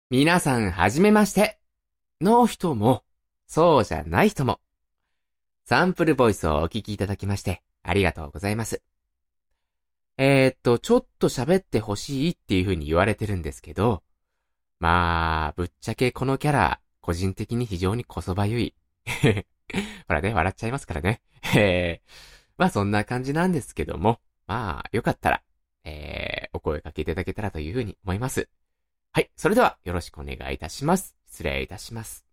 皆さんはじめましての人も、そうじゃない人も、サンプルボイスをお聞きいただきましてありがとうございます。ちょっと喋ってほしいっていう風に言われてるんですけど、まあ、ぶっちゃけこのキャラ、個人的に非常にこそばゆい。ほらね、笑っちゃいますからね。まあそんな感じなんですけども、まあよかったら、お声掛けいただけたらという風に思います。はい、それではよろしくお願いいたします。失礼いたします。